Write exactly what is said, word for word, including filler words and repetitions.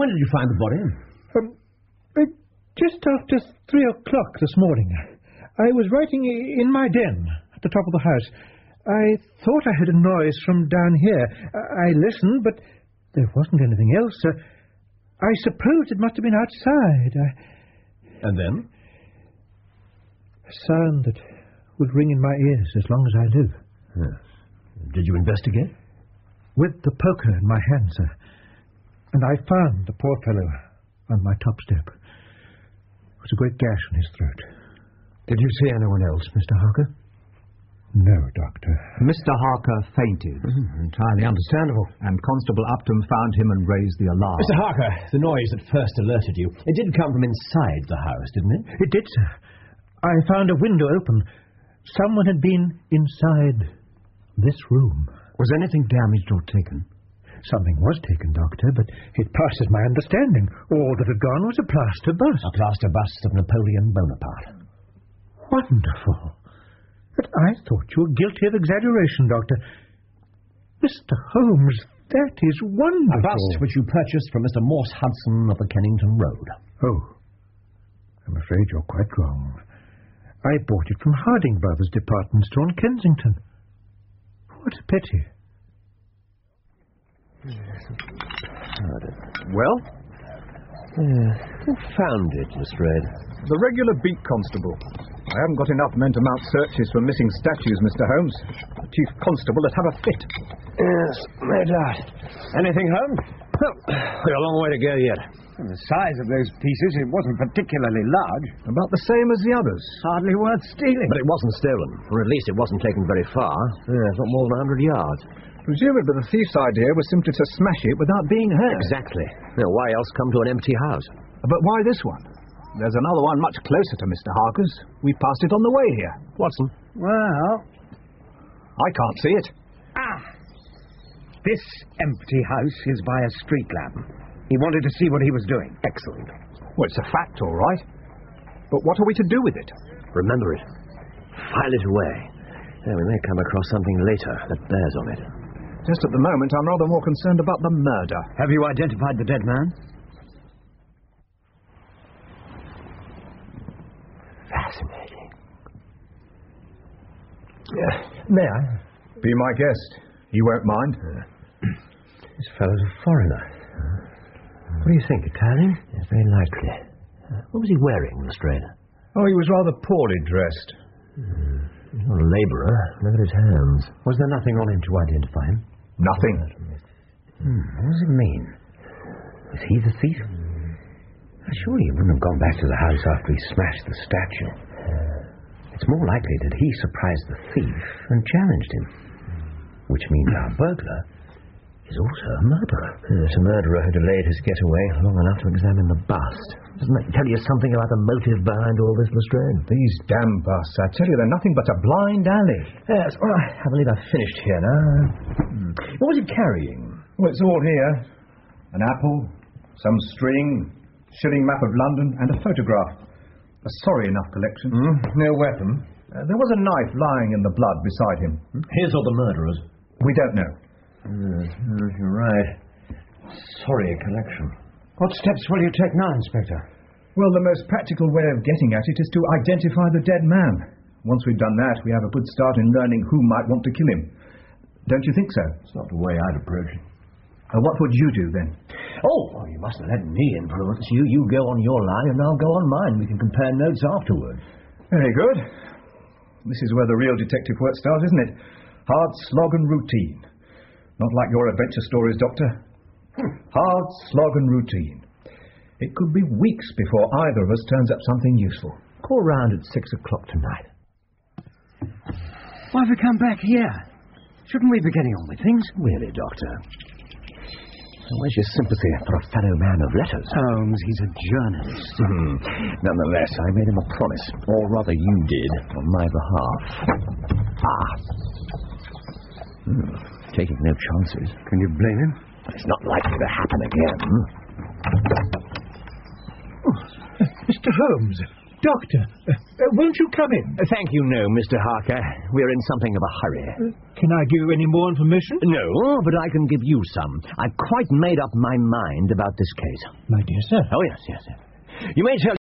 When did you find the body? Um, uh, just after three o'clock this morning. I was writing in my den at the top of the house. I thought I heard a noise from down here. I listened, but there wasn't anything else. Uh, I suppose it must have been outside. I... And then? A sound that would ring in my ears as long as I live. Yes. Did you investigate? With the poker in my hand, sir. And I found the poor fellow on my top step. There was a great gash in his throat. Did you see anyone else, Mister Harker? No, Doctor. Mister Harker fainted. Mm, entirely understandable. And Constable Upton found him and raised the alarm. Mister Harker, the noise that first alerted you, it did come from inside the house, didn't it? It did, sir. I found a window open. Someone had been inside this room. Was anything damaged or taken? Something was taken, Doctor, but it passes my understanding. All that had gone was a plaster bust. A plaster bust of Napoleon Bonaparte. Wonderful. But I thought you were guilty of exaggeration, Doctor. Mister Holmes, that is wonderful. A bust which you purchased from Mister Morse Hudson of the Kennington Road. Oh, I'm afraid you're quite wrong. I bought it from Harding Brothers department store in Kensington. What a pity. Well? Uh, who found it, Lestrade? The regular beat constable. I haven't got enough men to mount searches for missing statues, Mister Holmes. The chief constable would have a fit. Yes, no doubt. Anything, Holmes? Well, we've a long way to go yet. And the size of those pieces, it wasn't particularly large. About the same as the others. Hardly worth stealing. But it wasn't stolen, or at least it wasn't taken very far. Yeah, not more than a hundred yards. Presumably the thief's idea was simply to smash it without being heard. Exactly. Now, why else come to an empty house? But why this one? There's another one much closer to Mister Harker's. We passed it on the way here. Watson? Well... I can't see it. Ah! This empty house is by a street lamp. He wanted to see what he was doing. Excellent. Well, it's a fact, all right. But what are we to do with it? Remember it. File it away. Yeah, we may come across something later that bears on it. Just at the moment, I'm rather more concerned about the murder. Have you identified the dead man? Fascinating. Yeah. May I? Be my guest. You won't mind? Uh, this fellow's a foreigner. What do you think, Italian? Yeah, very likely. Uh, what was he wearing, Lestrade? Oh, he was rather poorly dressed. Hmm. He's not a labourer. Look at his hands. Was there nothing on him to identify him? Nothing. Hmm. What does it mean? Is he the thief? Hmm. Surely he wouldn't have gone back to the house after he smashed the statue. Uh, it's more likely that he surprised the thief and challenged him. Which means our burglar is also a murderer. Yes, a murderer who delayed his getaway long enough to examine the bust. Doesn't that tell you something about the motive behind all this, Lestrade? These damn busts, I tell you, they're nothing but a blind alley. Yes, well, I believe I've finished here now. Hmm. What was he carrying? Well, it's all here. An apple, some string, shilling map of London, and a photograph. A sorry enough collection. Mm, no weapon. Uh, there was a knife lying in the blood beside him. His or the murderer's? We don't know. Yes, yes, you're right. Sorry collection. What steps will you take now, Inspector? Well, the most practical way of getting at it is to identify the dead man. Once we've done that, we have a good start in learning who might want to kill him. Don't you think so? It's not the way I'd approach it. Uh, what would you do, then? Oh, well, you mustn't let me influence you. You go on your line, and I'll go on mine. We can compare notes afterwards. Very good. This is where the real detective work starts, isn't it? Hard slog and routine. Not like your adventure stories, Doctor. Hard slog and routine. It could be weeks before either of us turns up something useful. Call round at six o'clock tonight. Why have we come back here? Shouldn't we be getting on with things? Really, Doctor? Where's your sympathy for a fellow man of letters? Holmes, he's a journalist. Hmm. Nonetheless, I made him a promise, or rather you did, on my behalf. Ah. Hmm. Taking no chances. Can you blame him? It's not likely to happen again. Oh, Mister Holmes, Doctor, uh, uh, won't you come in? Uh, thank you, no, Mister Harker. We're in something of a hurry. Uh, can I give you any more information? No, but I can give you some. I've quite made up my mind about this case. My dear sir. Oh, yes, yes, yes. You may tell